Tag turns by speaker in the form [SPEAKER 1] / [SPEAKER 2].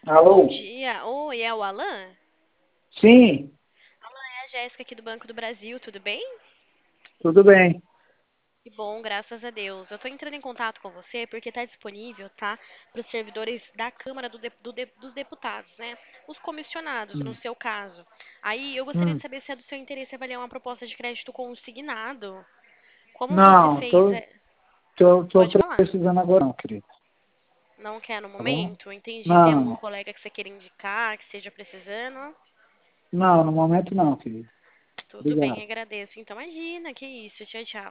[SPEAKER 1] Bom
[SPEAKER 2] Alô?
[SPEAKER 1] dia. Oi, é o Alan?
[SPEAKER 2] Sim,
[SPEAKER 1] É a Jéssica aqui do Banco do Brasil, tudo bem?
[SPEAKER 2] tudo bem.
[SPEAKER 1] Que bom, graças a Deus. Eu tô entrando em contato com você porque tá disponível, tá? Para os servidores da Câmara dos Deputados, né? Os comissionados, no
[SPEAKER 2] Hum,
[SPEAKER 1] seu caso. Aí eu gostaria de
[SPEAKER 2] hum.
[SPEAKER 1] saber se é do seu interesse avaliar uma proposta de crédito consignado. Como você
[SPEAKER 2] Não,
[SPEAKER 1] fez.
[SPEAKER 2] tô
[SPEAKER 1] Pode falar.
[SPEAKER 2] precisando agora não, querido.
[SPEAKER 1] Não quer no
[SPEAKER 2] Tá bom?
[SPEAKER 1] momento? Entendi. Tem algum
[SPEAKER 2] Não,
[SPEAKER 1] colega que você queira indicar, que esteja precisando?
[SPEAKER 2] não, no momento não, querido.
[SPEAKER 1] Tudo bem,
[SPEAKER 2] Obrigado.
[SPEAKER 1] agradeço. Então, imagina, que isso. Tchau, tchau.